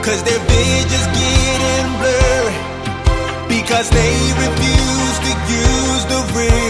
cause their vision's getting blurry, because they refuse to use the real